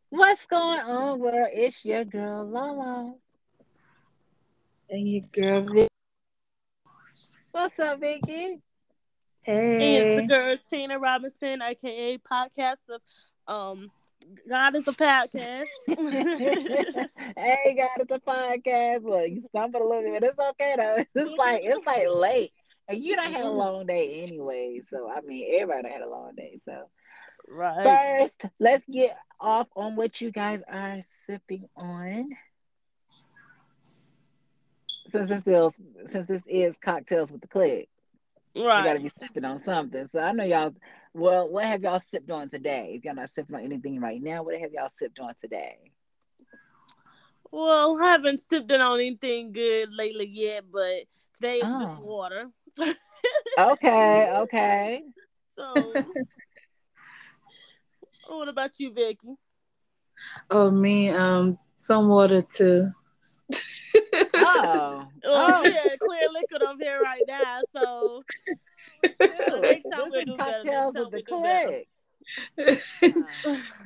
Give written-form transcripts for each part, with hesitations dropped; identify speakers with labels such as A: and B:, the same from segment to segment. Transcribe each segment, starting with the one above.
A: What's going on, world? It's your girl Lala.
B: And your girl Vic.
A: What's up, Vicky?
C: And it's the
B: Hey.
C: girl Tina Robinson, aka podcast of God is a podcast.
A: Hey, guys, it's a podcast. Look, you stumbled a little bit, but it's okay though. It's like late, and you done had a long day anyway. So I mean, everybody done had a long day. So
C: Right.
A: first, let's get off on what you guys are sipping on. Since this is cocktails with the click. We got to
C: Right.
A: be sipping on something. So I know y'all. Well, what have y'all sipped on today? If y'all not sipping on anything right now, what have y'all sipped on today?
C: Well, I haven't sipped in on anything good lately yet, but today it was just
A: Oh,
C: water.
A: okay, okay.
C: So, what about you, Vicky?
B: Oh, me, some water too.
A: Oh,
C: Well, we
A: oh,
C: had clear liquid over here right now, so
A: shoot.
C: next time
A: This
C: we'll
A: is
C: do better. Next
A: cocktails with
C: time
A: the
C: we'll do better.
A: click. Oh,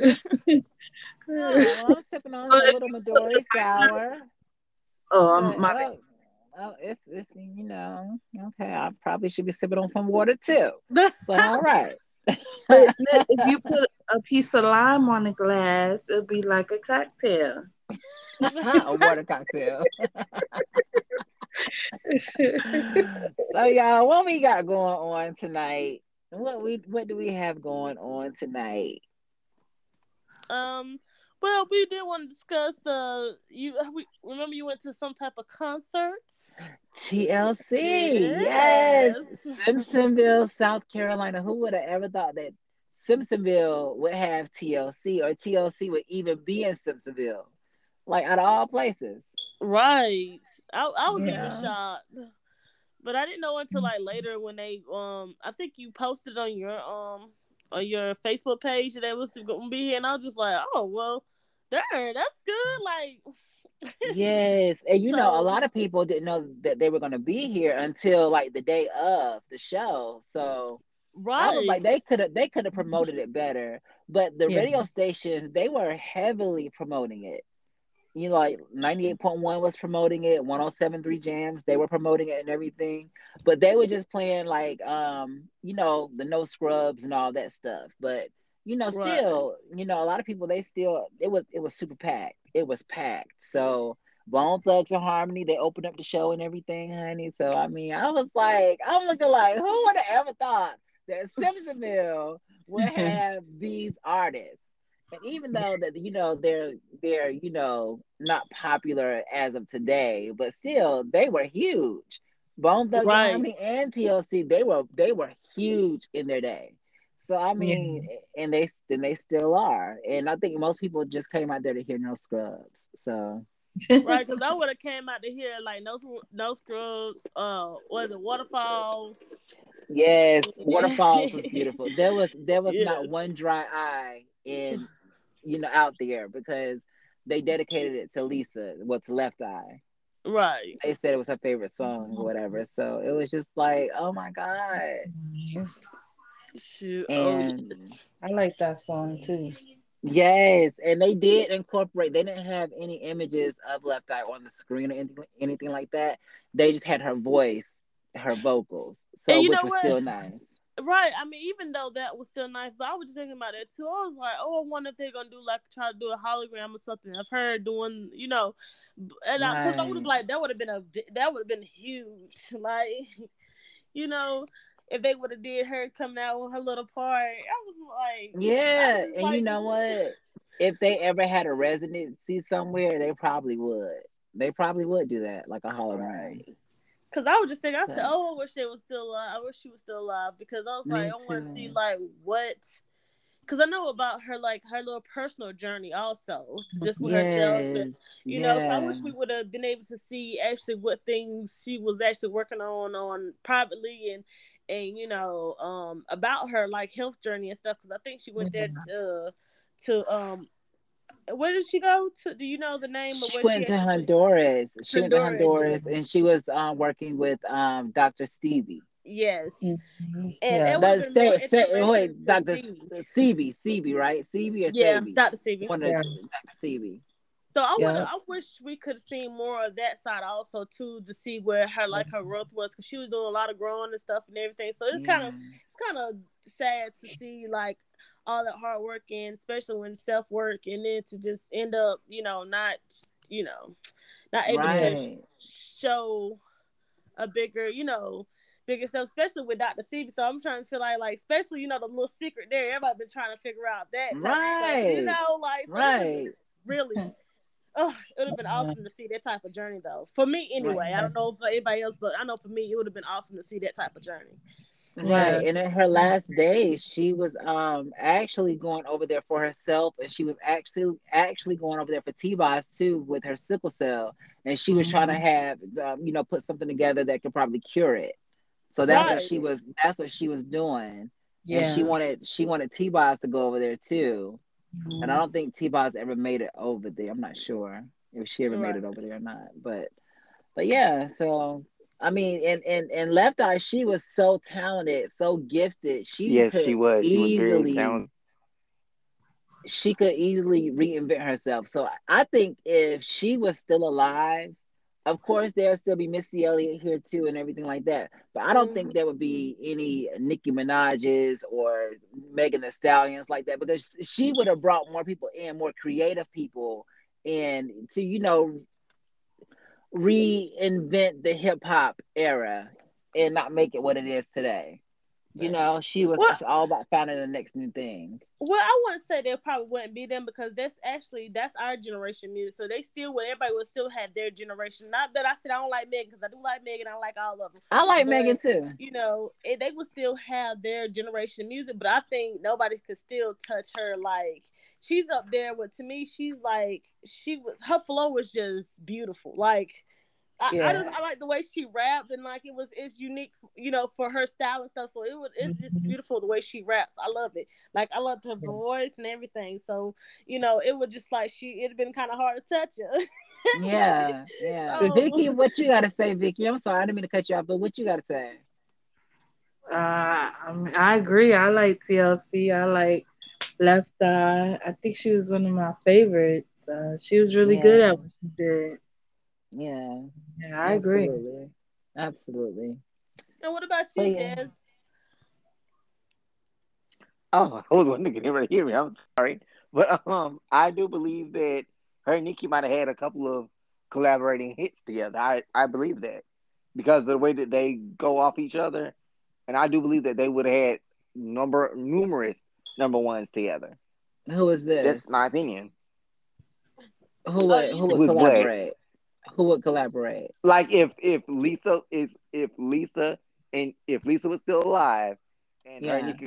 A: oh, well, I'm sipping on a little Midori sour,
B: Oh,
A: but
B: my
A: it's okay. I probably should be sipping on some water too, but all right.
B: bad. But look, if you put a piece of lime on the glass, it'll be like a cocktail.
A: A water cocktail. So y'all, what we got going on tonight? What do we have going on tonight?
C: Um, well, we did want to discuss we remember you went to some type of concert.
A: TLC, yes,
C: Yes.
A: Simpsonville, South Carolina. Who would have ever thought that Simpsonville would have TLC or TLC would even be in Simpsonville? Like out of all places,
C: Right. I was
A: you
C: even
B: Yeah.
A: know?
C: shocked, but I didn't know until like later when they I think you posted on your Facebook page that it was gonna be here, and I was just like, oh well, darn, that's good. Like,
A: Yes, and a
C: so
A: lot of people didn't know that they were going to be here until like the day of the show. So I was like,
C: right,
A: they could have promoted it better, but the
B: Yeah.
A: radio stations they were heavily promoting it. Like 98.1 was promoting it, 107.3 Jams, they were promoting it and everything, but they were just playing like the No Scrubs and all that stuff. But
C: right,
A: still, a lot of people they still it was super packed. It was packed. So Bone Thugs and Harmony, they opened up the show and everything, honey. So I mean, I'm looking like, who would have ever thought that Simpsonville would have these artists? And even though that they're not popular as of today, but still they were huge. Bone Thugs and
C: right.
A: Harmony and TLC, they were huge in their day. So I
B: Yeah.
A: mean, and they still are. And I think most people just came out there to hear No Scrubs. So
C: Right, because I would have came out to hear like no scrubs. Was it waterfalls?
A: yes, Waterfalls was beautiful. There was not
C: Yes,
A: one dry eye in out there because they dedicated it to Lisa, what's Left Eye.
C: right.
A: They said it was her favorite song or whatever. So it was just like, oh my God.
B: Yes.
C: Shoot. Oh yes.
A: And
B: I like that song too.
A: yes, and they did incorporate, they didn't have any images of Left Eye on the screen or anything like that. They just had her voice, her vocals.
C: And
A: So
C: you
A: which
C: know
A: was
C: what?
A: still nice.
C: Right. I mean, even though that was still nice, but I was just thinking about it too. I was like, oh, I wonder if they're gonna do like try to do a hologram or something of her doing, and because I would have
A: Right.
C: like that would have been huge, like you know, if they would have did her coming out with her little part. I
A: Yeah.
C: was just
A: And you
C: like,
A: know what? If they ever had a residency somewhere, they probably would. They probably would do that, like a hologram.
C: right. Because I was just thinking, I said,
A: So
C: oh, I wish they was still alive. I wish she was still alive because I was like,
A: me
C: I want to see
A: too.
C: like what because I know about her like her little personal journey also to just with herself and
A: Yes.
C: so I
A: Yeah.
C: wish we would have been able to see actually what things she was actually working on privately and about her like health journey and stuff because I think she went there
B: Yeah.
C: to where did she go to? Do you know the name of
A: She
C: where she
A: went to
C: actually went?
A: Honduras. She went to
C: Honduras, yeah.
A: Honduras and she was working with Dr. Stevie.
C: Yes, and
B: Yeah.
C: it would have
A: That's
C: been more
A: wait,
C: interesting to
A: Dr.
C: see.
A: Sebi, right? Sebi or
C: Yeah,
A: Sabi?
C: Dr. Sebi.
A: One of
B: Yeah.
A: Dr. Sebi.
C: So
B: Yeah.
C: I wish we could have seen more of that side also too, to see where her
B: Yeah.
C: like her growth was, because she was doing a lot of growing and stuff and everything. So
A: Yeah.
C: it's kind of sad to see like all that hard work, and especially when self work, and then to just end up you know not able to
B: Yeah.
A: Right.
C: show a bigger stuff, especially with Dr. Sebi. So I'm trying to feel like especially the little secret there. Everybody been trying to figure out that type of stuff,
A: Right.
C: like so it would have
A: Right.
C: been really. Oh, it would have been
B: Yeah.
C: awesome to see that type of journey, though. For me,
A: Right.
C: anyway. I don't know for anybody else, but I know for me, it would have been awesome to see that type of journey.
B: Yeah.
A: Right. And in her last days, she was actually going over there for herself, and she was actually going over there for T-Boz too with her sickle cell. And she was trying to
B: Mhm.
A: have put something together that could probably cure it. So
C: Right.
A: that's what she was doing. And
B: Yeah.
A: she wanted T-Boz to go over there too. And I
B: Mhm.
A: don't think T-Boz ever made it over there. I'm not sure if she ever made
C: Right.
A: it over there or not. But yeah, so I mean, and Left Eye, she was so talented, so gifted.
D: Yes, she was. She was very talented.
A: She could easily reinvent herself. So I think if she was still alive, of course there'll still be Missy Elliott here too and everything like that. But I don't think
C: Mm-hmm.
A: there would be any Nicki Minaj's or Megan Thee Stallions like that, because she would have brought more people in, more creative people in to reinvent the hip hop era and not make it what it is today. She was
C: Well,
A: all about finding the next new thing.
C: I wouldn't say they probably wouldn't be them, because that's our generation music. So they still would everybody would still have their generation. Not that I said I don't like Megan, because I do like Megan. I like all of them,
A: I like Megan
C: but
A: too.
C: they would still have their generation music. But I think nobody could still touch her. Like she's up there with, to me, she's like her flow was just beautiful. Like
A: Yeah.
C: I like the way she rapped, and like it's unique, for her style and stuff. So it's just
B: Mhm.
C: beautiful the way she raps. I love it. Like I loved her voice and everything. So it was just like it'd been kind of hard to touch her.
A: Yeah. Yeah.
B: So,
C: So
A: Vicky, what you gotta say, Vicky? I'm sorry, I didn't mean to cut you off, but what you gotta say?
B: I agree. I like TLC. I like Left Eye. I think she was one of my favorites. She was really good
A: Yeah.
B: at what she did.
A: Yeah.
B: Yeah, I agree.
A: Absolutely. Absolutely.
C: and what about
A: But
C: you,
A: yeah.
C: Des?
D: Oh, I was wondering if you didn't hear me. I'm sorry, but I do believe that her and Nicki might have had a couple of collaborating hits together. I believe that because of the way that they go off each other, and I do believe that they would have had numerous number ones together.
A: Who is
D: That's
A: this?
D: my opinion.
C: Oh, you
A: Who
C: said
D: It
A: would
D: was what
A: collaborate? Who would collaborate?
D: like if Lisa and if Lisa was still alive and her and
A: Yeah.
D: Nicki.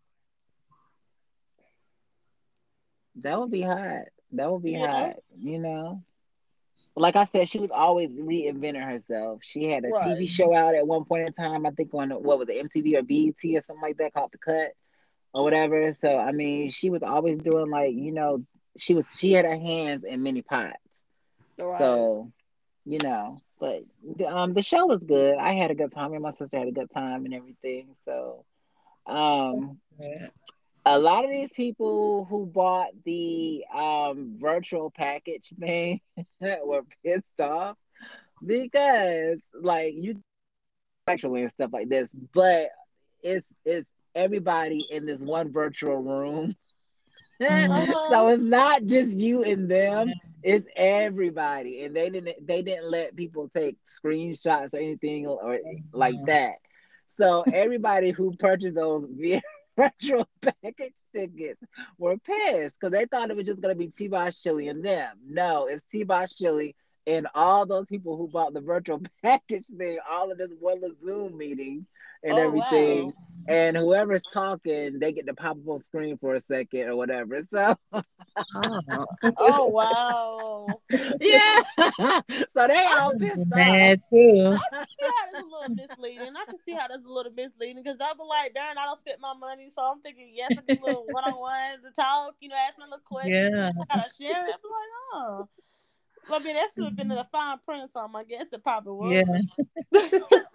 A: That would be hot. That would be
C: yeah,
A: hot. Like I said, she was always reinventing herself. She had a
C: right.
A: TV show out at one point in time, I think on what was it, MTV or BET or something like that, called The Cut or whatever. So I mean, she was always doing she had her hands in many pots.
C: Right.
A: So, but the show was good. I had a good time, and my sister had a good time and everything. So, um
B: Yeah.
A: a lot of these people who bought the virtual package thing were pissed off because like you virtually and stuff like this, but it's everybody in this one virtual room.
B: Mhm.
A: So
C: Uh-huh.
A: it's not just you and them, it's everybody. And they didn't let people take screenshots or anything or like
B: Mhm.
A: that. So everybody who purchased those virtual package tickets were pissed because they thought it was just gonna be T-Boss Chili and them. No, it's T-Boss Chili and all those people who bought the virtual package thing, all of this one little Zoom meeting and
C: Oh
A: everything.
C: wow.
A: And whoever's talking, they get to pop up on screen for a second or whatever. So
B: Oh.
C: Oh wow.
A: yeah, so they
C: I
A: all
C: can
A: pissed off.
B: Mad too.
C: see how that's a little misleading. I can see how that's a little misleading, because I'll be like, darn, I don't spend my money. So I'm thinking, yes, I get a little one on one to talk, ask me little questions, and
B: Yeah.
C: then I gotta share it. I'm like, oh. Well, I mean, that should have been in the fine print or something. I guess it probably
B: Yeah.
C: was.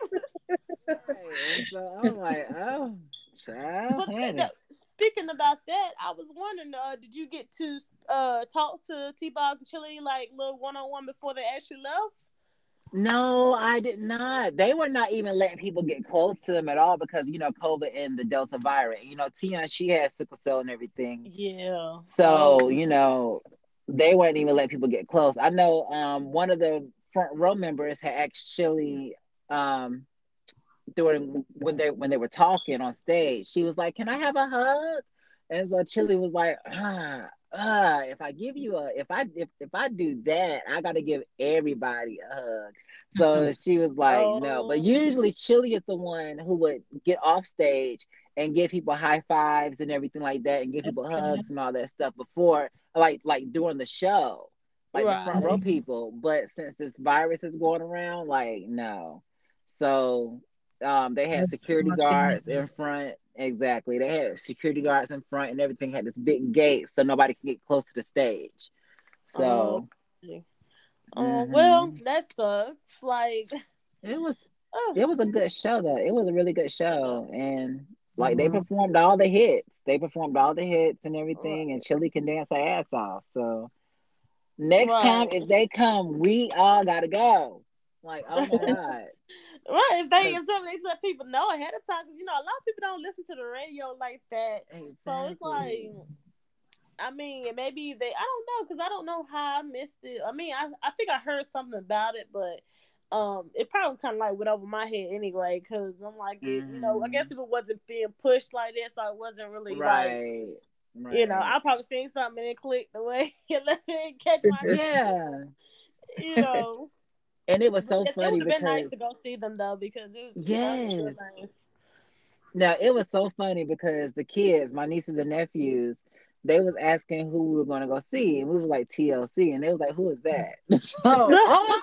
A: Right. And so I'm like, oh, child,
C: But
A: honey.
C: speaking about that, I was wondering, did you get to talk to T-Boz and Chili like little one on one before they actually left?
A: No, I did not. They were not even letting people get close to them at all because COVID and the Delta variant. Tia, she has sickle cell and everything.
C: Yeah. Oh.
A: So, they weren't even letting people get close. I know one of the front row members had actually um during when they were talking on stage, she was like, "Can I have a hug?" And so Chili was like, if I give you a if I do that, I gotta give everybody a hug. So she was like, no. But
C: Oh.
A: usually Chili is the one who would get off stage and give people high fives and everything like that and give people
B: Okay.
A: hugs and all that stuff before like during the show. Like the front row
C: Right.
A: people. But since this virus is going around, like no. So they had
B: That's too
A: security
B: much energy.
A: guards in front. Exactly. They had security guards in front and everything had this big gate so nobody can get close to the stage.
C: Oh.
A: So,
C: Oh well,
A: hmm
C: that sucks. Like,
A: it was
C: oh,
A: it was a good show though. It was a really good
C: yeah.
A: show and like they
B: Mhm.
A: performed all the hits. They performed all the hits and everything and
C: Right.
A: Chili can dance her ass off. So, next time if
C: Right.
A: they come, we all got to go. Like, oh my god.
C: Right.
A: Cuz
C: If they let people know ahead of time, because a lot of people don't listen to the radio like that. So it's like,
A: exactly.
C: I mean, maybe they. I don't know because I don't know how I missed it. I mean, I think I heard something about it, but it probably kind of like went over my head anyway. Because I'm like, I guess
A: Mhm.
C: if it wasn't being pushed like that, so it wasn't really like,
A: Right. Right.
C: I probably seen something and it clicked the way unless it didn't catch my attention.
A: Yeah.
C: You know,
A: And it was
C: but
A: so
C: yes, it would
A: funny
C: have been nice
A: because
C: to go see them though because that was real
A: yes.
C: nice.
A: Now it was so funny because the kids, my nieces and nephews, they was asking who we were gonna go see, and we were like TLC, and they was like, "Who is that?" So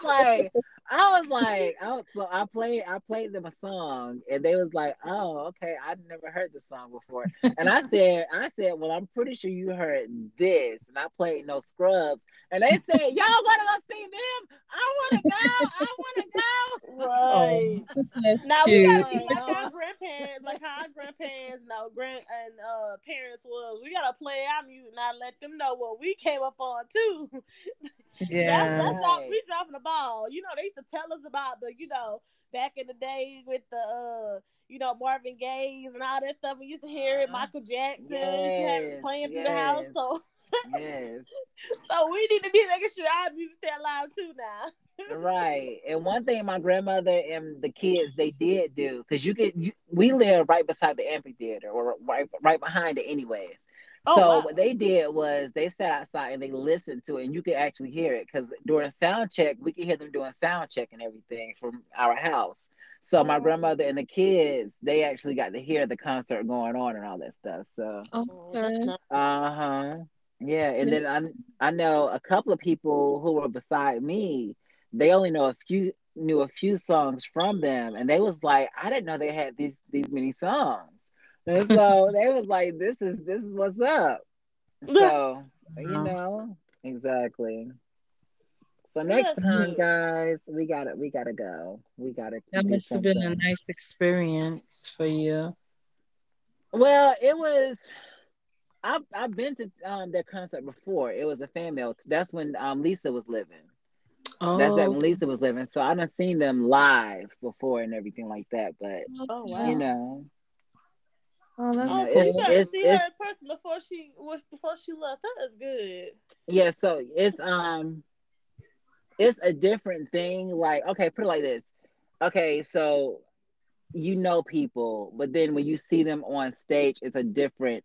A: so I played them a song, and they was like, "Oh, okay, I'd never heard the song before." And I said, "Well, I'm pretty sure you heard this," and I played No Scrubs, and they said, "Y'all wanna go see them? I wanna go, I wanna go."
B: Oh,
C: Right.
B: that's
C: Now we
B: cute.
C: gotta be
A: Like,
C: like our
A: oh,
C: grandparents, like how our grandparents, no grand and parents was. We gotta play our music now, let them know what we came up on too.
B: Yeah.
C: That's all
A: right.
C: we dropping the ball. They used to tell us about the back in the day with the Marvin Gaye's and all that stuff. We used to hear it.
A: Uh-huh.
C: Michael Jackson used to have it
A: Yes,
C: playing through the house.
A: yes,
C: So
A: yes.
C: we need to be making sure our music stay alive too now.
A: Right. And one thing my grandmother and the kids they did do, because we live right beside the amphitheater or right behind it anyways.
C: Oh
A: So
C: wow.
A: what they did was they sat outside and they listened to it and you could actually hear it because during sound check, we could hear them doing sound check and everything from our house. So my
C: Oh,
A: grandmother and the kids, they actually got to hear the concert going on and all that stuff. So
C: that's
B: Okay.
C: nice.
A: uh-huh. Yeah, and then I know a couple of people who were beside me, they only know a few knew a few songs from them and they was like, I didn't know they had these many songs. And so they was like, this is what's up. So,
B: Wow.
A: exactly. So next
C: That's
A: time,
C: good.
A: guys, we gotta go. We gotta
B: That
A: do
B: must have been a
A: something.
B: nice experience for you.
A: Well, it was I've been to their concert before. It was a fan mail. That's when Lisa was living. That's that
B: Oh,
A: when Lisa was living. So I done seen them live before and everything like that. But
C: Oh
A: you
B: okay.
C: wow.
A: know,
B: Oh,
A: you
B: that's
A: know,
C: Oh, so you
A: it's
B: cool.
C: got to
A: it's
C: see her
A: it's
C: in person before she left. That is good.
A: yeah. So it's a different thing. Like okay, put it like this. Okay, so people, but then when you see them on stage, it's a different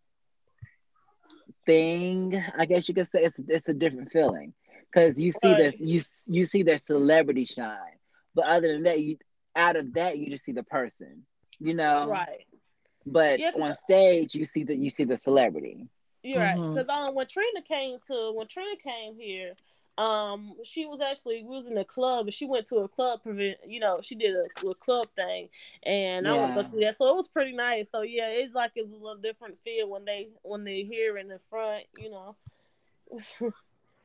A: thing. I guess you could say it's a different feeling because you see this
C: Right.
A: you see their celebrity shine, but other than that, you out of that you just see the person, you know.
C: Right.
A: But
C: Yeah, cause
A: on stage, you see the celebrity.
C: you're right.
B: Mm-hmm.
C: Cause when Trina came here, she was actually we was in a club and she went to a club she did a club thing, and I went to go
A: Yeah,
C: see that. So it was pretty nice. So yeah, it's like it's a little different feel when they hear in the front.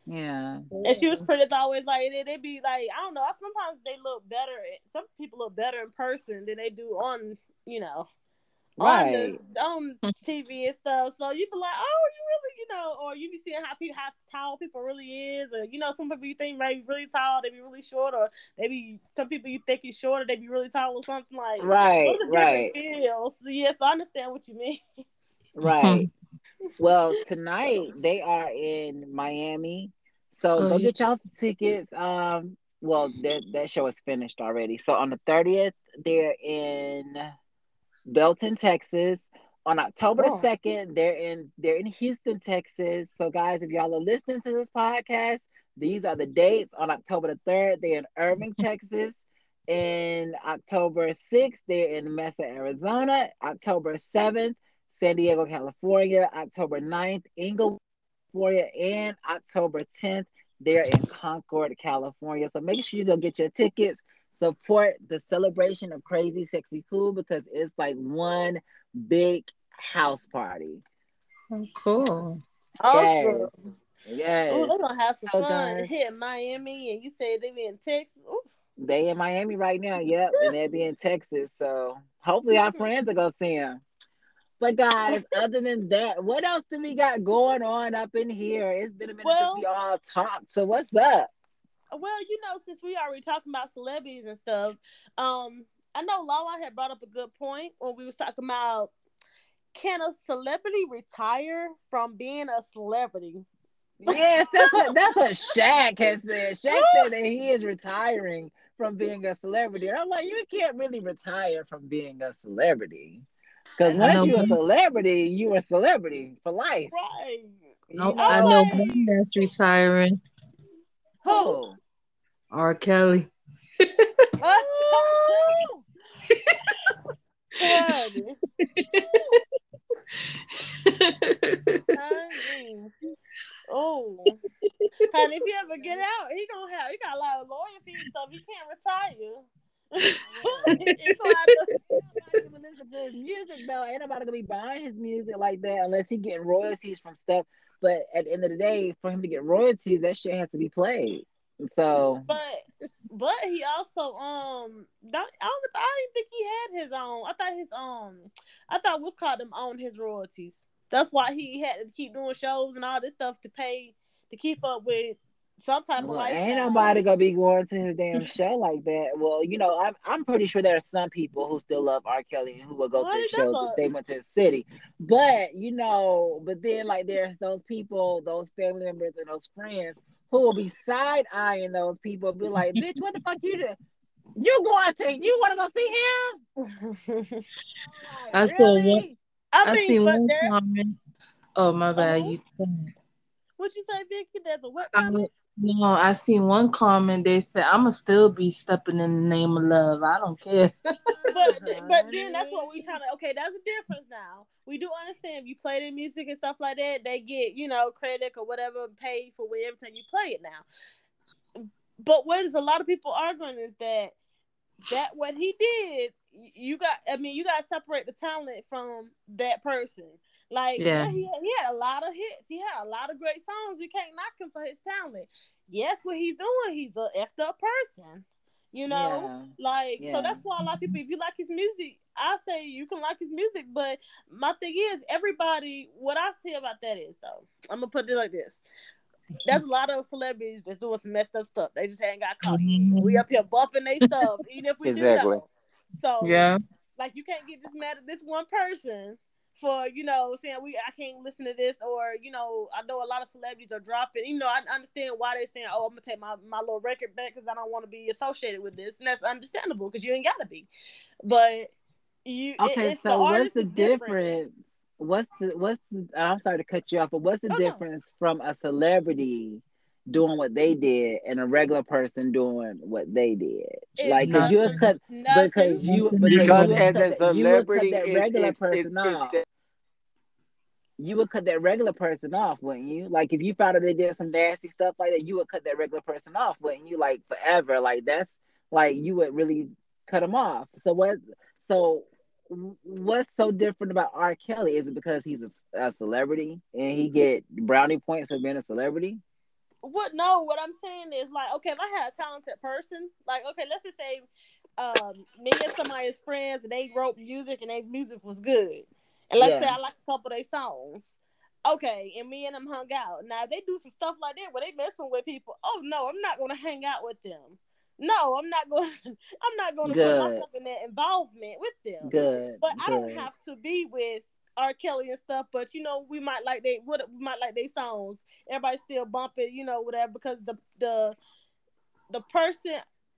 A: Yeah.
C: And she was pretty. It's always like they be like, I don't know. Sometimes they look better. Some people look better in person than they do on, you know, on
A: Right.
C: this on TV and stuff. So you be like, oh, you really, or you be seeing how tall people really is, or some people you think might be really tall, they be really short, or maybe some people you think is shorter, they be really tall or something like. So
A: Right.
C: it's a different
A: Right.
C: feel. So yes, I understand what you mean.
A: Right. Well, tonight they are in Miami, so
B: Oh
A: go
B: yeah.
A: get y'all some tickets. Well, that show is finished already. So on the 30th, they're in Belton, Texas. On October the
C: Oh,
A: 2nd, they're in Houston, Texas. So guys, if y'all are listening to this podcast, these are the dates. On October the 3rd, they're in Irving, Texas. In October 6th, they're in Mesa, Arizona. October 7th, San Diego, California. October 9th, Inglewood, California. And October 10th, they're in Concord, California. So make sure you go get your tickets. Support the celebration of Crazy Sexy Cool because it's like one big house party.
B: Oh, cool.
A: Yes,
C: awesome. Oh,
A: yes.
C: they're gonna have some
A: So
C: fun
A: guys,
C: hitting Miami, and you say they be in Texas. Ooh.
A: they in Miami right now. Yep, and they'll be in Texas. So hopefully our friends will go see them. But guys, other than that, what else do we got going on up in here? It's been a minute since we
C: Well,
A: all talked. So what's up?
C: since we already talking about celebrities and stuff, I know Lala had brought up a good point when we was talking about, can a celebrity retire from being a celebrity?
A: Yes, that's what Shaq has said. Shaq said that he is retiring from being a celebrity. And I'm like, you can't really retire from being a celebrity. Because
B: I
A: once
B: know
A: you're a
B: one.
A: celebrity, you're a celebrity for life.
C: Right.
A: You
C: I'm
B: I know
A: know?
B: one
C: like,
B: that's retiring.
C: who?
A: Who?
B: R. Kelly.
A: Ooh!
C: Honey. Honey. Oh. Honey, if you ever get out, he got a lot of lawyer fees stuff. He can't retire. He gonna have to.
A: Ain't nobody gonna listen to his music though. Ain't nobody gonna be buying his music like that unless he getting royalties from stuff. But at the end of the day, for him to get royalties, that shit has to be played. So
C: But he also I didn't think he had his own. I thought what's called them own his royalties. That's why he had to keep doing shows and all this stuff to pay to keep up with some type of
A: well, ain't
C: lifestyle.
A: nobody gonna be going to his damn show like that. Well, I'm pretty sure there are some people who still love R. Kelly and who will go to
C: Honey,
A: his
C: that's
A: shows if
C: a
A: they went to his city. But then like there's those people, those family members and those friends who will be side eyeing those people, be like, bitch, what the fuck you do? You wanna go see him? Like,
B: I saw one.
A: really?
C: I
B: I
C: mean,
B: seen
C: but
B: one
C: there
B: comment. Oh my
C: a
B: bad.
C: who?
B: You.
C: What'd you say, Vicky? There's a what
B: I,
C: comment?
B: no, I seen one comment. They said, "I'ma still be stepping in the name of love. I don't care."
C: But then that's what we
A: Honey.
C: trying to. Okay, that's a difference now. We do understand if you play their music and stuff like that, they get credit or whatever paid for every time you play it now. But what is a lot of people arguing is that what he did, you got to separate the talent from that person. Like,
B: Yeah.
C: yeah, he had a lot of hits. He had a lot of great songs. You can't knock him for his talent. Yes, what he's doing, he's a effed up person.
A: Yeah.
C: Like, so
A: Yeah.
C: that's why a lot of people, if you like his music, I say you can like his music. But my thing is, everybody, what I see about that is, though, I'm gonna put it like this: there's a lot of celebrities that's doing some messed up stuff. They just ain't got caught yet. We
B: Mhm.
C: up here bumping their stuff, even if we do
D: Exactly.
C: know. So,
B: Yeah.
C: like, you can't get just mad at this one person for saying I can't listen to this, or I know a lot of celebrities are dropping. I understand why they're saying, oh, I'm gonna take my little record back because I don't want to be associated with this, and that's understandable because you ain't gotta be. But
A: Okay,
C: it's the
A: so what's
C: artist
A: the
C: is different.
A: difference? What's the I'm sorry to cut you off, but what's the
C: Oh no,
A: difference from a celebrity doing what they did and a regular person doing what they did?
C: it's
A: Like, cause you would
B: Nothing.
C: nothing,
A: cut,
C: nothing.
A: because
D: Because
A: you would
D: as
A: cut
D: a
A: that you would cut
D: celebrity,
A: that regular
D: is
A: person
D: is
A: off. You would cut that regular person off, wouldn't you? Like, if you found out they did some nasty stuff like that, you would cut that regular person off, wouldn't you? Like forever. Like that's like you would really cut them off. So what's so different about R. Kelly? Is it because he's a celebrity and he get brownie points for being a celebrity?
C: what I'm saying is like, okay, if I had a talented person, like, okay, let's just say me and somebody is friends and they wrote music and their music was good. And let's say
A: Yeah.
C: I like a couple of their songs. Okay, and me and them hung out. Now if they do some stuff like that where they messing with people, oh no, I'm not gonna hang out with them. No, I'm not going I'm not gonna put
A: Good.
C: myself in that involvement with them.
A: Good.
C: But I don't
A: Good.
C: have to be with R. Kelly and stuff, but we might like we might like they songs. Everybody still bump it, whatever, because the person,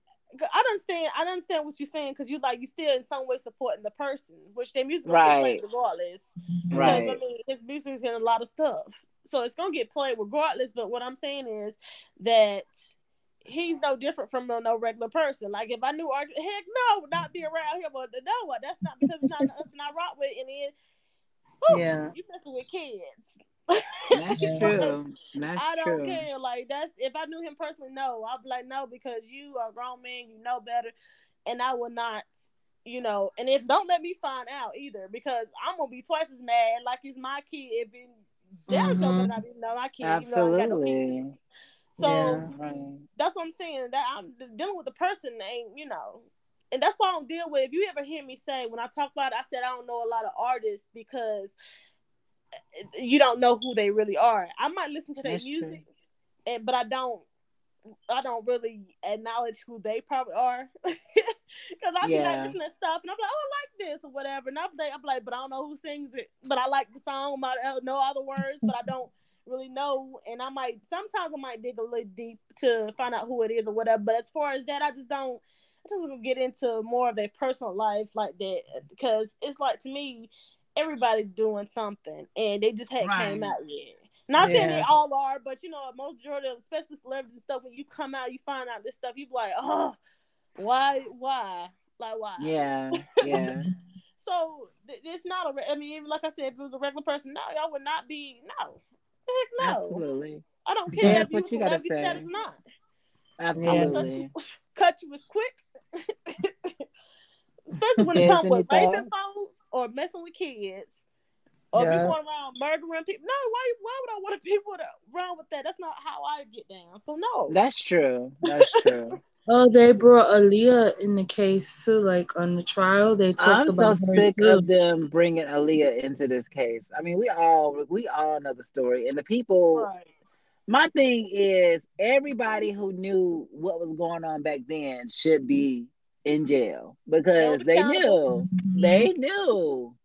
C: I understand what you're saying, because you still in some way supporting the person, which their music gonna get played
A: Right.
C: regardless. Because I
A: Right.
C: mean, his music in a lot of stuff, so it's gonna get played regardless. But what I'm saying is that he's no different from no regular person. Like if I knew heck no, not be around him, but no, that's not because it's not us and I rock with. And then,
B: Yeah.
C: you messing with kids.
A: That's
B: Yeah.
A: true. That's
C: I don't
A: true.
C: care. Like that's if I knew him personally, no, I'd be like no, because you are a grown man, you know better, and I will not. And if don't let me find out either, because I'm gonna be twice as mad like it's my kid. If it damn sure better
B: Mhm.
C: not be my kid, even though I ain't got no kids.
A: Absolutely.
C: So
B: Yeah.
A: Right.
C: that's what I'm saying. That I'm dealing with the person ain't, and that's why I don't deal with. If you ever hear me say when I talk about it, I said I don't know a lot of artists because you don't know who they really are. I might listen to their
A: That's true.
C: music, but I don't really acknowledge who they probably are, because I'll be like
A: Yeah.
C: listening to stuff and I'm like, oh, I like this or whatever, and I'm like, but I don't know who sings it, but I like the song. I know other words, but I don't really know, and sometimes I might dig a little deep to find out who it is or whatever. But as far as that, I just don't. I just gonna get into more of their personal life like that, because it's like, to me, everybody doing something and they just hadn't came
A: Right.
C: out yet. Not saying they
B: Yeah.
C: all are, but most majority of, especially celebrities and stuff, when you come out, you find out this stuff, you be like, oh, why, like why?
A: Yeah. Yeah.
C: So it's not I mean, even like I said, if it was a regular person, no, y'all would not be, no, heck no.
A: Absolutely.
C: I don't care
A: Des,
C: if you
A: what you gotta
C: celebrity status
A: say?
C: or not. I'm
B: Yeah.
C: gonna
A: Absolutely.
C: cut you as quick. Especially when it
A: Des,
C: comes
A: any
C: with raping
A: thoughts?
C: folks or messing with kids. Or if you
B: Yeah.
C: going around murdering people, no, why would I want people to around with that? That's not how I get down. So no.
A: That's true. That's true.
B: Oh, they brought Aaliyah in the case too. Like on the trial, they talked
A: I'm
B: about
A: so
B: her
A: sick
B: too.
A: of them bringing Aaliyah into this case. I mean, we all know the story, and the people.
C: Right.
A: My thing is, everybody who knew what was going on back then should be in jail
C: Held
A: because they
C: accountable.
A: knew.
B: Mhm.
A: They knew.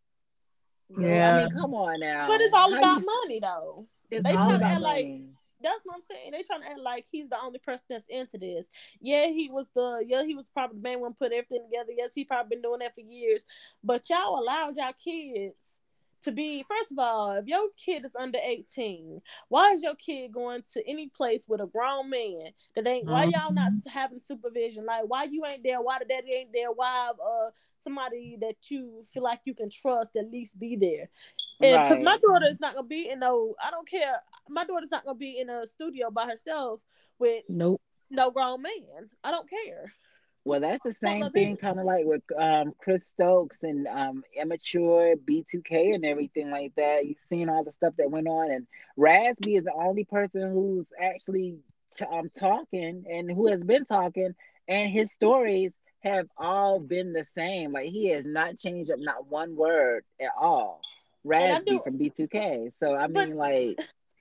A: I
B: Yeah.
A: mean, come on
C: But it's
A: now.
C: all
A: How you?
C: about money though.
A: It's
C: They
A: all
C: trying to
A: about
C: act like
A: money.
C: that's what I'm saying. They trying to act like he's the only person that's into this. He was probably the main one put everything together. Yes, he probably been doing that for years. But y'all allowed y'all kids to be, first of all, if your kid is under 18, why is your kid going to any place with a grown man that ain't, why y'all not
B: Mhm.
C: having supervision? Like, why you ain't there? Why the daddy ain't there? Why somebody that you feel like you can trust at least be there? And because my
A: Right.
C: daughter is not gonna be in no, I don't care. My daughter's not gonna be in a studio by herself with
B: Nope.
C: no grown man. I don't care.
A: Well, that's the
C: Fuck
A: same
C: that
A: thing,
C: bitch.
A: kind of like with Chris Stokes and immature B2K and everything like that. You've seen all the stuff that went on, and Rasby is the only person who's actually talking and who has been talking, and his stories have all been the same. Like he has not changed up not one word at all.
C: And I
A: Rasby
C: do,
A: from B2K. So I
C: but
A: mean, like,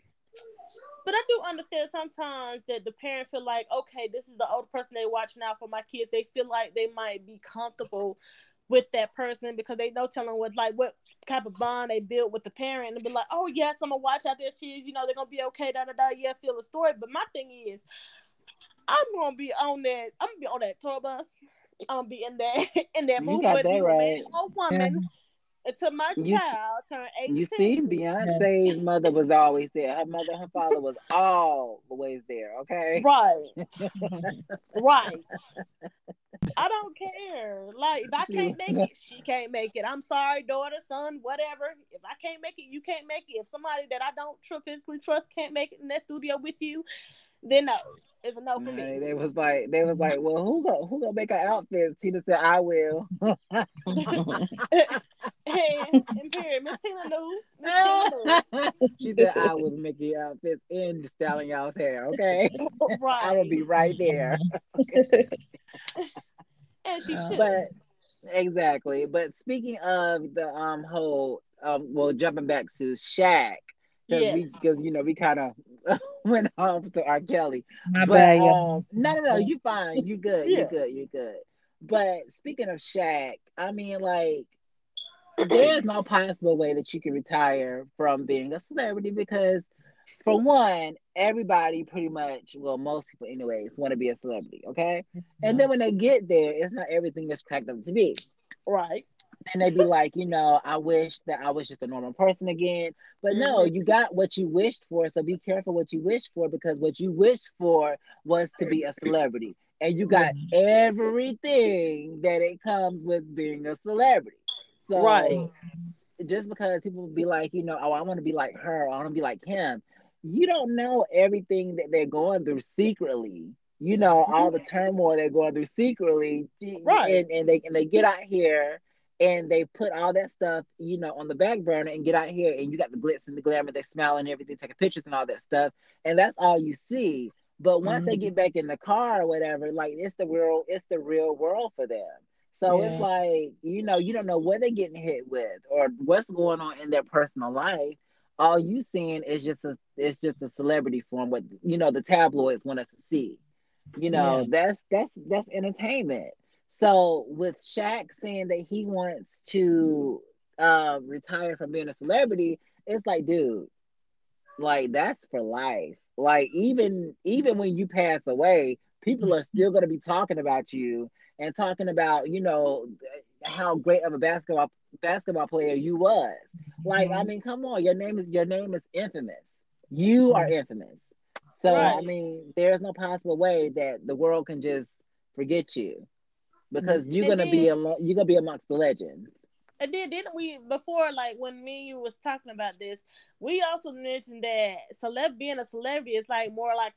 C: I do understand sometimes that the parents feel like, okay, this is the older person they watching out for my kids. They feel like they might be comfortable with that person because they know telling what type of bond they build with the parent, and be like, oh yes, I'm gonna watch out their kids. They're gonna be okay. Da da da. Yeah, feel the story. But my thing is, I'm gonna be on that. I'm gonna be on that tour bus. I'm gonna be in that in that
A: you
C: movie,
A: got
C: whether
A: that
C: you a man
A: right.
C: or
B: Yeah.
C: woman, until my
A: You
C: child turn
A: You see,
C: 18.
B: Yeah.
A: Beyonce's mother was always there. Her mother and her father was always there. Okay.
C: Right,
B: Mhm.
C: right. I don't care. Like if I
A: She,
C: can't make it, she can't make it. I'm sorry, daughter, son, whatever. If I can't make it, you can't make it. If somebody that I don't physically trust can't make it in that studio with you, then no, it's a no for me.
A: They was like, well, who gonna make our outfits? Tina said, I will.
C: And period, Miss Tina knew. Miss Tina knew.
A: She said, I will make your outfits and styling y'all's hair. Okay, I will
C: Right.
A: be right there.
C: And she should.
A: But exactly. But speaking of the whole well, jumping back to Shaq,
C: Yes.
A: because we kind of went off to R. Kelly.
B: My
A: But
B: bad, y'all.
A: no, you fine. You good. You
C: Yeah.
A: good. You good. But speaking of Shaq, I mean, like, there's no possible way that you can retire from being a celebrity because, for one, everybody pretty much, well, most people anyways, want to be a celebrity, okay? And then when they get there, it's not everything that's cracked up to be.
C: Right.
A: And they be like, I wish that I was just a normal person again. But no,
C: Hmm.
A: you got what you wished for. So be careful what you wished for, because what you wished for was to be a celebrity. And you got everything that it comes with being a celebrity.
C: Right.
A: So just because people be like, oh, I want to be like her, or I want to be like him, you don't know everything that they're going through secretly. All the turmoil they're going through secretly,
C: Right.
A: and they get out here and they put all that stuff, on the back burner and get out here, and you got the glitz and the glamour, they smile and everything, taking pictures and all that stuff, and that's all you see. But once they get back in the car or whatever, like, it's the real world for them. So it's
B: Yeah.
A: like, you don't know what they're getting hit with or what's going on in their personal life. All you seeing is just a celebrity form, what the tabloids want us to see.
B: Yeah.
A: That's entertainment. So with Shaq saying that he wants to retire from being a celebrity, it's like, dude, like, that's for life. Like, even when you pass away, people are still going to be talking about you and talking about how great of a basketball player you was. Like, I mean, come on, your name is infamous. You are infamous. So I
C: Right.
A: mean, there's no possible way that the world can just forget you, because you're
C: And
A: gonna be
C: then
A: amongst the legends.
C: didn't we before, like when me and you was talking about this, we also mentioned that being a celebrity is like more like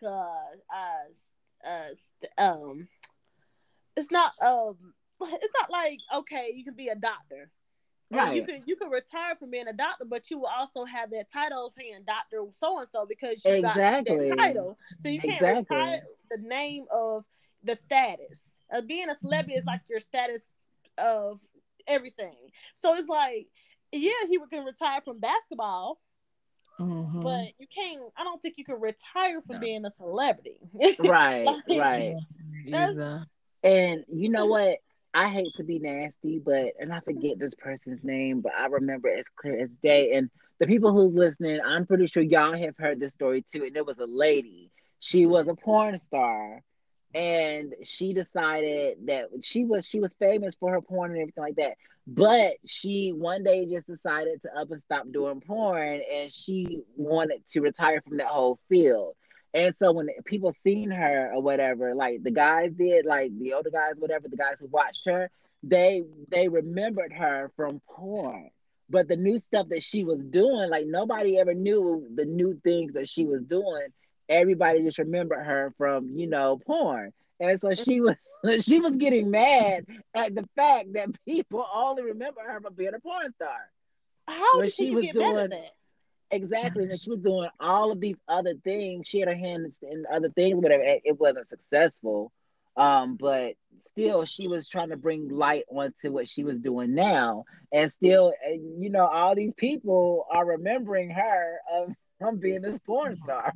C: a it's not it's not like, okay, you can be a doctor and you
A: Right.
C: can retire from being a doctor, but you will also have that title saying Doctor So and So because you got that
A: Exactly.
C: title. So you can't
A: Exactly.
C: retire the name of the status. Being a celebrity is like your status of everything. So it's like, yeah, he can retire from basketball, but you can't. I don't think you can retire from being a celebrity.
A: Right.
C: Like
A: Right.
C: that's
B: Either.
A: And you know what? I hate to be nasty, and I forget this person's name, but I remember as clear as day. And the people who's listening, I'm pretty sure y'all have heard this story too. And it was a lady. She was a porn star, and she decided that she was famous for her porn and everything like that. But she one day just decided to up and stop doing porn, and she wanted to retire from that whole field. And so when people seen her or whatever, like the guys did, like the older guys, whatever, the guys who watched her, they remembered her from porn. But the new stuff that she was doing, like, nobody ever knew the new things that she was doing. Everybody just remembered her from, porn. And so she was she was getting mad at the fact that people only remember her from being a porn star.
C: how
A: When
C: can
A: she
C: you
A: was
C: get mad at
A: doing
C: that?
A: Exactly. And she was doing all of these other things. She had her hands in other things, whatever. It wasn't successful. But still, she was trying to bring light onto what she was doing now. And still, all these people are remembering her from being this porn star.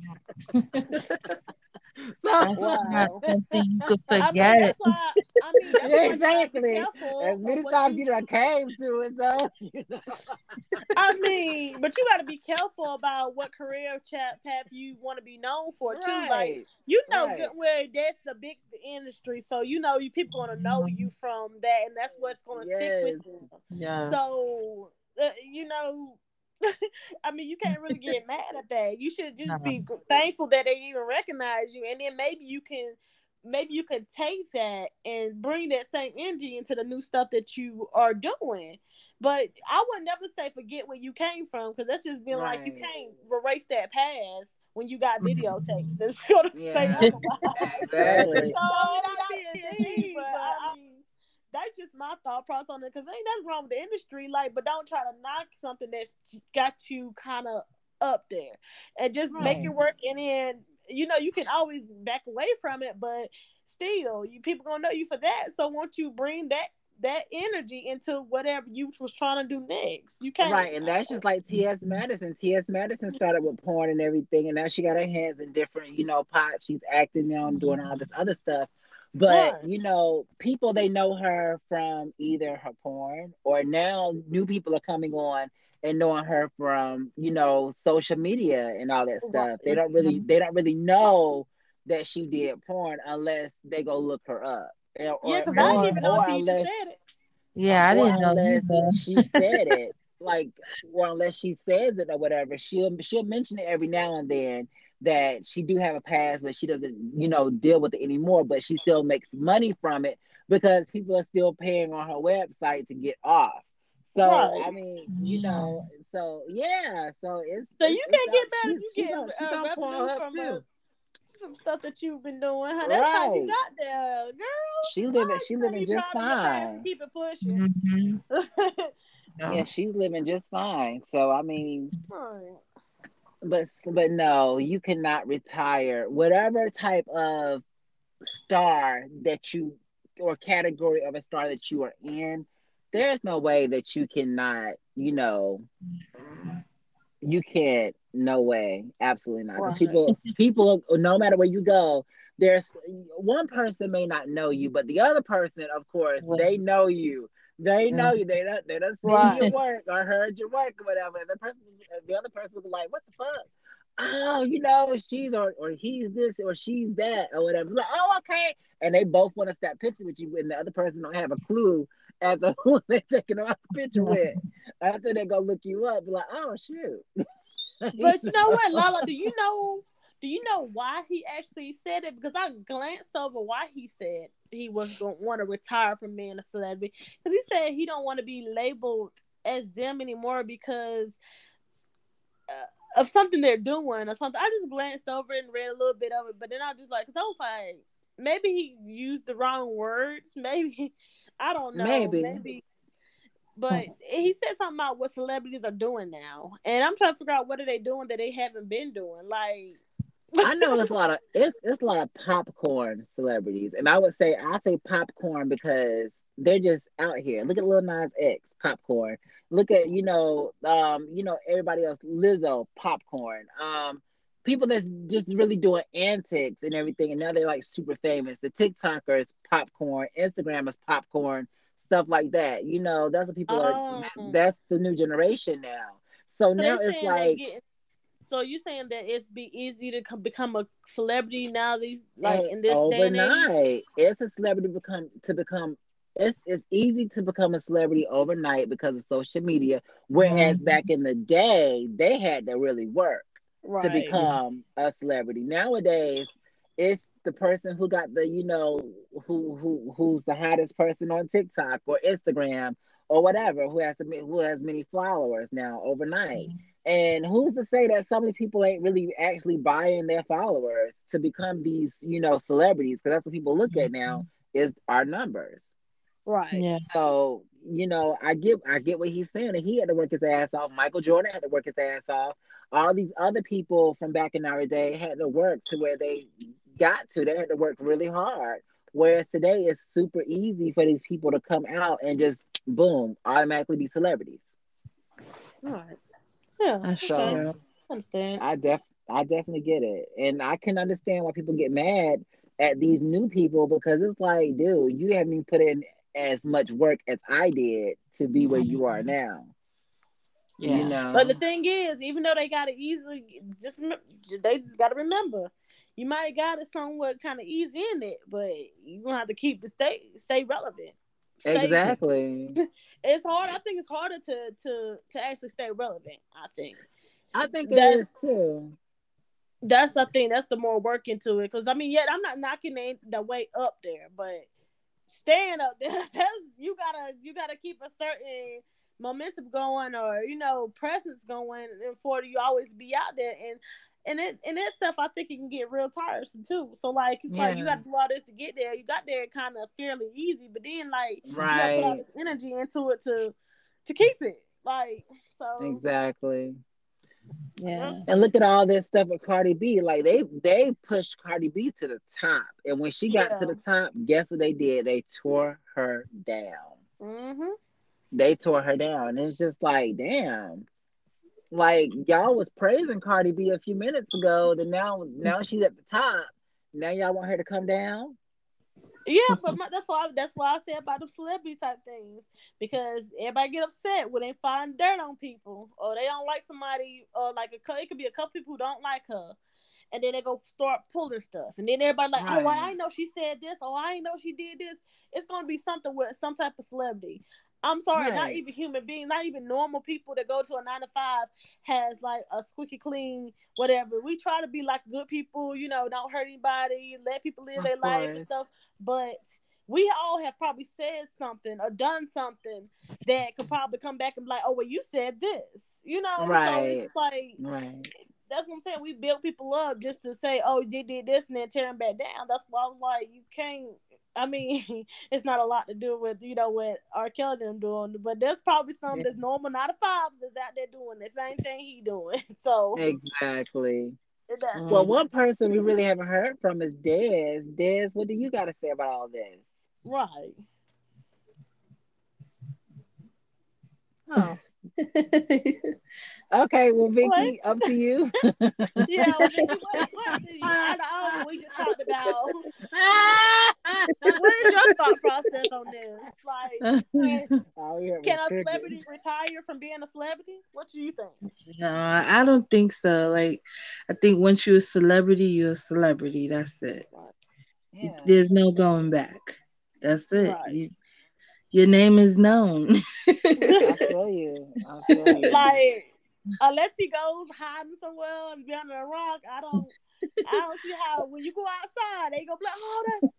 A: So,
B: That's not
C: Wow.
B: something you could
C: I mean,
B: forget.
C: that's
A: yeah,
C: why you gotta be
A: exactly. As
C: careful of
A: many
C: what
A: times you
C: you.
A: done came to it, so,
C: I mean, but you got to be careful about what career path you want to be known for too. Like
A: right,
C: good
A: right.
C: well that's the big industry, so you people gonna know you from that, and that's what's gonna stick with
A: Yes,
C: them.
B: Yes.
C: So I mean, you can't really get mad at that. You should just
B: No.
C: be thankful that they even recognize you, and then maybe you can maybe you could take that and bring that same energy into the new stuff that you are doing. But I would never say forget where you came from, because that's just being like, you
A: Right.
C: can't erase that past when you got
B: Mhm.
C: videotapes that's gonna stay
A: Yeah.
C: archived.
A: Exactly.
C: So it not being deep, but I mean, that's just my thought process on it. Because ain't nothing wrong with the industry, like, but don't try to knock something that's got you kind of up there, and just make
A: Right.
C: it work. And then you can always back away from it, but still, you people gonna know you for that. So once you bring that energy into whatever you was trying to do next, you can't.
A: Right, and that's just like T.S. Madison. T.S. Madison started with porn and everything, and now she got her hands in different, pots. She's acting now and doing all this other stuff. But,
C: Right.
A: people, they know her from either her porn, or now new people are coming on and knowing her from, social media and all that stuff. They
C: Right.
A: don't really they don't really know that she did porn unless they go look her up. Or
C: Yeah,
A: or
C: because I didn't
A: or,
C: even know
A: or
C: until you just
A: unless
C: said it.
B: Yeah, I
A: or
B: didn't know
A: unless she
B: either.
A: said it, like, or unless she says it or whatever, she'll mention it every now and then that she do have a past, but she doesn't, deal with it anymore. But she still makes money from it because people are still paying on her website to get off. So
C: Right.
A: I mean,
B: Mm.
A: so yeah, so
C: So
A: it's
C: you
A: it's
C: can't
A: out.
C: get better if you
A: She's
C: get
A: on
C: revenue
A: Pornhub
C: from
A: too,
C: some stuff that you've been doing, huh? That's how you
A: right?
C: got there, girl. Oh,
A: She
C: you better
A: living
C: be
A: just
C: proud of your past and
A: fine.
C: keep it pushing.
B: Mhm.
A: Yeah,
B: Yeah.
A: she's living just fine. So I mean,
C: Right.
A: but no, you cannot retire whatever type of star that you, or category of a star that you are in. There's no way that you cannot, you can't. No way, absolutely not. Because
C: Right.
A: people, no matter where you go, there's one person may not know you, but the other person, of course,
B: Well,
A: they know you. They know you. They done seen your
C: Right.
A: work or heard your work or whatever. And the other person will be like, "What the fuck? Oh, she's or he's this or she's that or whatever." Like, oh, okay. And they both want to snap pictures with you, and the other person don't have a clue as to who they're taking a picture with. After they go look you up, be like, "Oh shoot."
C: But you know what, Lala? Do you know why he actually said it? Because I glanced over why he said he was going to want to retire from being a celebrity. Because he said he don't want to be labeled as them anymore because of something they're doing or something. I just glanced over it and read a little bit of it, but then I just like, because I was like, maybe he used the wrong words. Maybe I don't know.
A: Maybe.
C: Maybe, but he said something about what celebrities are doing now, and I'm trying to figure out what are they doing that they haven't been doing. Like,
A: I know it's a lot of popcorn celebrities, and I say popcorn because they're just out here. Look at Lil Nas X, popcorn. Look at everybody else, Lizzo, popcorn. People that's just really doing antics and everything, and now they're like super famous. The TikTokers, popcorn. Instagrammers, popcorn. Stuff like that. That's what people are.
C: oh,
A: That's the new generation now. So
C: so they
A: now it's
C: saying they
A: like,
C: get. So you saying that it's be easy to become a celebrity now? These like
A: and
C: in this day and age.
A: overnight, it's a celebrity become it's easy to become a celebrity overnight because of social media. Whereas
B: mhm.
A: back in the day, they had to really work to
C: Right.
B: Yeah.
A: become a celebrity. Nowadays, it's the person who got the, who's the hottest person on TikTok or Instagram or whatever, who has many followers now overnight. And who's to say that some of these people ain't really actually buying their followers to become these, celebrities? Because that's what people look at now,
B: Mhm.
A: is our numbers.
C: Right.
B: Yeah.
A: So, I get what he's saying. And he had to work his ass off. Michael Jordan had to work his ass off. All these other people from back in our day had to work to where they got to. They had to work really hard. Whereas today it's super easy for these people to come out and just boom, automatically be celebrities.
C: Right. Yeah.
B: That's
C: Okay.
A: So
B: true.
C: Understand.
A: I def I definitely get it. And I can understand why people get mad at these new people because it's like, dude, you haven't even put in as much work as I did to be where you are
B: Mhm.
A: now. You
B: Yeah.
C: But the
A: know?
C: thing is, even though they got it easily, they just got to remember, you might got it somewhat kind of easy in it, but you gonna have to keep it stay relevant. Stay.
A: Exactly.
C: It's hard. I think it's harder to actually stay relevant. I think
A: I think it is
C: that's
A: too.
C: That's I think that's the more work into it. Cause I mean, yeah, I'm not knocking the way up there, but staying up there, you gotta keep a certain momentum going, or presence going, and for you always be out there. And it in itself, I think it can get real tiresome too. So like it's like you
A: Yeah.
C: got to do all this to get there. You got there kind of fairly easy, but then like you got to put all
A: Right.
C: this energy into it to keep it. Like so,
A: Exactly.
C: that's
A: And look at all this stuff with Cardi B. Like they pushed Cardi B to the top. And when she got to
C: yeah.
A: the top, guess what they did? They tore her down.
C: Mhm.
A: They tore her down. And it's just like, damn. Like y'all was praising Cardi B a few minutes ago, then now she's at the top. Now y'all want her to come down?
C: Yeah, but that's why I say about the celebrity type things, because everybody get upset when they find dirt on people, or they don't like somebody, or like it could be a couple people who don't like her, and then they go start pulling stuff, and then everybody like, oh, well, I
A: Right.
C: know she said this, oh, I know she did this. It's gonna be something with some type of celebrity. I'm sorry, not
A: Right.
C: even human beings, not even normal people that go to a 9 to 5 has like a squeaky clean whatever. We try to be like good people, don't hurt anybody, let people live
A: Of
C: their life and
A: course.
C: stuff. But we all have probably said something or done something that could probably come back and be like, oh, well, you said this, So
A: Right.
C: it's like
A: Right.
C: that's what I'm saying. We build people up just to say, oh, they did this, and then tear them back down. That's why I was like, you can't. I mean, it's not a lot to do with what R. Kelly them doing, but there's probably some that's normal 9 to 5s that's out there doing the same thing he doing. So
A: Exactly.
C: that
A: Well,
B: Mm.
A: one person we really haven't heard from is Dez. Dez, what do you got to say about all this?
C: right.
A: Oh, okay. Well,
C: What?
A: Vicky, up to you.
C: Yeah, Vicky, what did you out of all what we just talked about? What is your thought process on this? Like,
A: All we heard was
C: can a
A: crickets.
C: celebrity retire from being a celebrity? What do you think?
B: No, I don't think so. Like, I think once you're a celebrity, you're a celebrity. That's it.
C: Right.
A: Yeah,
B: There's no going back. That's it.
C: Right.
B: Your name is known.
A: I feel you. I feel you.
C: Like, unless he goes hiding somewhere and be under a rock, I don't see how when you go outside they gonna be like, oh, that's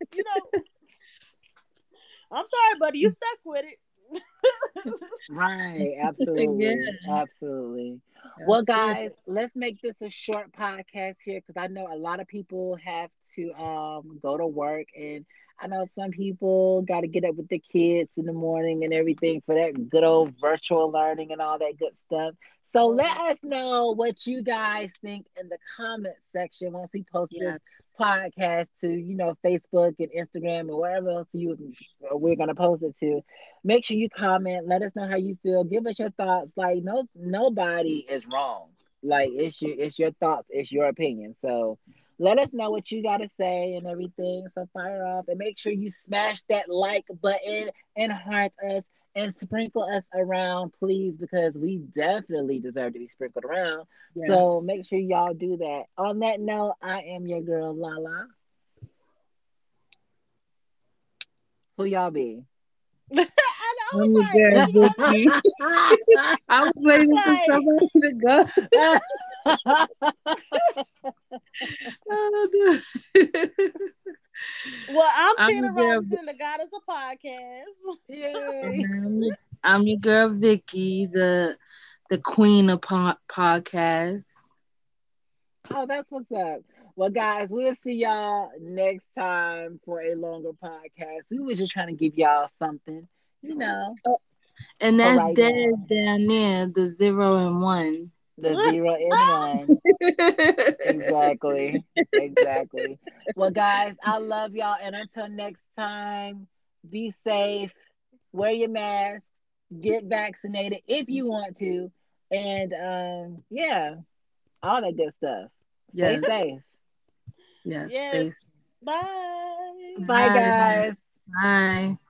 C: I'm sorry, buddy, you stuck with it.
A: Right,
B: Yeah,
A: absolutely, absolutely. Well,
B: that's it.
A: guys, let's make this a short podcast here because I know a lot of people have to go to work, and I know some people got to get up with the kids in the morning and everything for that good old virtual learning and all that good stuff. So let
C: Mhm.
A: us know what you guys think in the comment section once we post this
B: Yes.
A: podcast to Facebook and Instagram and wherever else we're gonna post it to. Make sure you comment. Let us know how you feel. Give us your thoughts. Like nobody is wrong. Like it's your thoughts. It's your opinion. So let us know what you got to say and everything. So fire off and make sure you smash that like button and heart us and sprinkle us around, please, because we definitely deserve to be sprinkled around. So
B: Yes.
A: make sure y'all do that. On that note, I am your girl Lala. Who y'all be?
C: I
B: I'm
C: was
B: your
C: like,
B: girl,
C: is she gonna
B: Vicky. I was waiting for
C: like?
B: somebody to go. Oh, no.
C: Well, I'm
B: I'm
C: Tina
B: your girl.
C: Robinson, the goddess of podcasts.
B: And
A: Yay.
B: I'm your girl, Vicky, the queen of podcasts.
A: Oh, that's what's up. Well, guys, we'll see y'all next time for a longer podcast. We was just trying to give y'all something, you know,
B: And
A: for
B: that's
A: right
B: Des
A: now.
B: down there, the 0 and 1.
A: The 0 and 1. Exactly. Exactly. Well, guys, I love y'all. And until next time, be safe, wear your mask, get vaccinated if you want to. And yeah, all that good stuff. Stay
B: Yes,
A: safe.
B: yes.
C: Yes. Bye.
A: Bye,
B: Bye.
A: guys.
B: Bye.